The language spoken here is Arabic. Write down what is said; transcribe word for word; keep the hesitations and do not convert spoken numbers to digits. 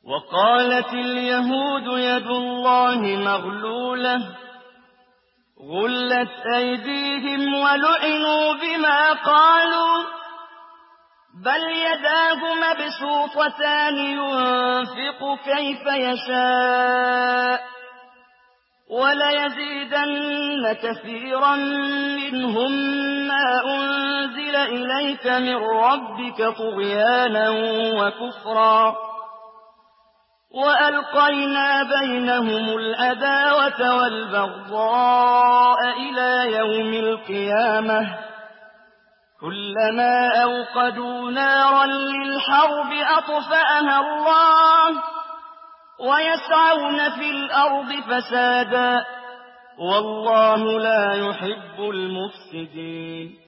وقالت اليهود يد الله مغلولة غلت أيديهم ولعنوا بما قالوا بل يداه مبسوطتان ينفق كيف يشاء وليزيدن كثيرا منهم ما أنزل إليك من ربك طغيانا وكفرا وألقينا بينهم العداوة والبغضاء إلى يوم القيامة كلما أوقدوا نارا للحرب أطفأها الله ويسعون في الأرض فسادا والله لا يحب المفسدين